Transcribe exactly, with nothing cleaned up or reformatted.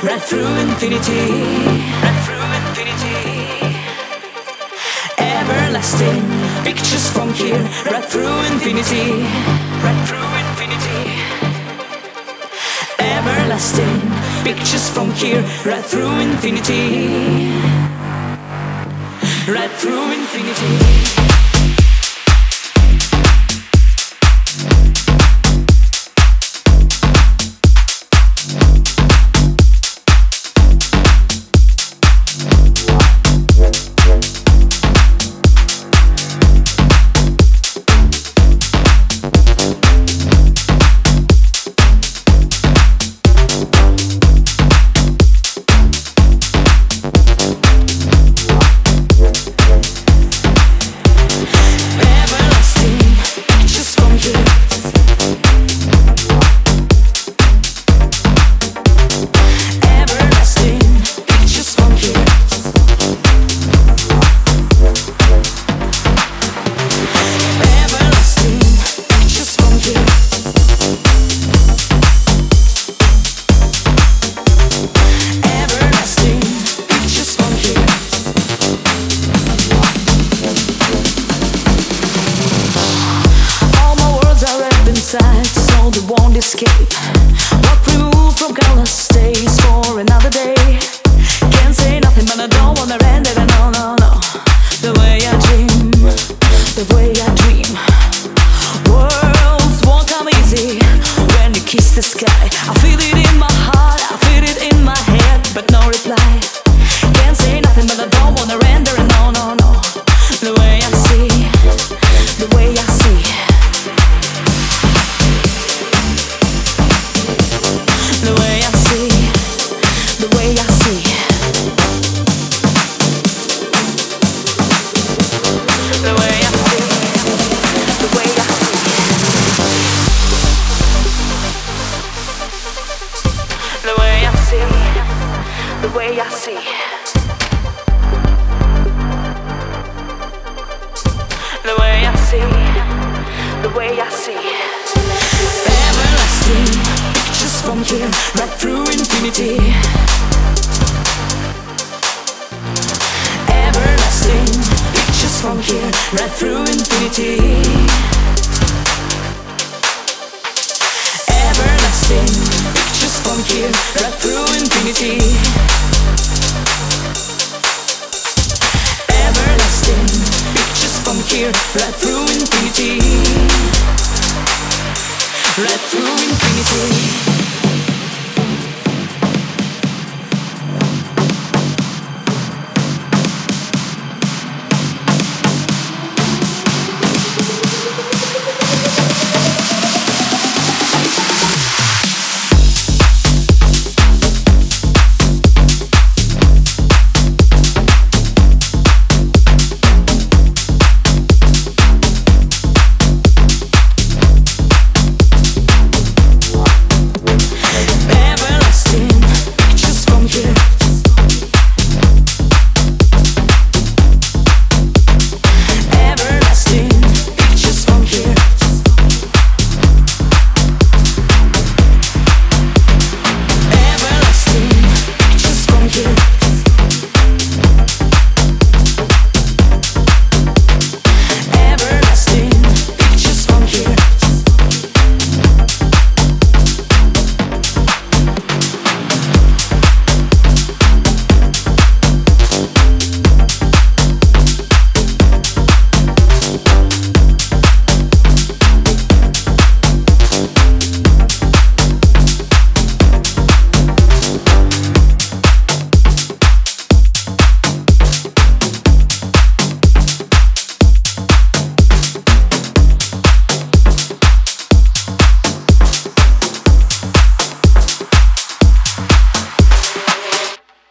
right through infinity, right through infinity. Everlasting pictures from here, right through infinity, right through infinity. Everlasting pictures from here, right through infinity, right through infinity. So they won't escape. What we move from countless stays for another day. Can't say nothing, but I don't wanna end it. No, no, no. The way I dream, the way I dream. Worlds won't come easy when you kiss the sky. I feel it in my heart, I feel it in my head, but no reply. Can't say nothing, but I don't wanna render it. No, no, no. The way I see, the way I see. The way I see, the way I see. The way I see, the way I see. The way I see, the way I see. The way I see, the way I see. Everlasting pictures from here, right through infinity. Everlasting pictures from here, right through infinity. Everlasting pictures from here, right through infinity. Everlasting pictures from here, right through infinity. Right through infinity.